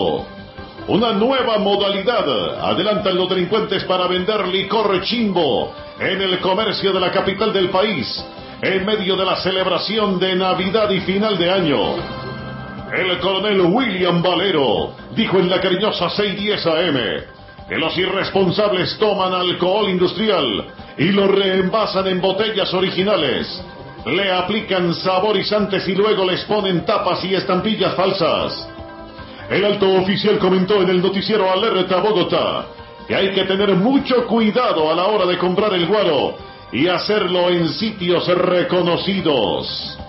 Una nueva modalidad adelantan los delincuentes para vender licor chimbo en el comercio de la capital del país, en medio de la celebración de Navidad y final de año. El coronel William Valero dijo en la cariñosa 610 AM que los irresponsables toman alcohol industrial y lo reenvasan en botellas originales, le aplican saborizantes y luego les ponen tapas y estampillas falsas. El alto oficial comentó en el noticiero Alerta Bogotá que hay que tener mucho cuidado a la hora de comprar el guaro y hacerlo en sitios reconocidos.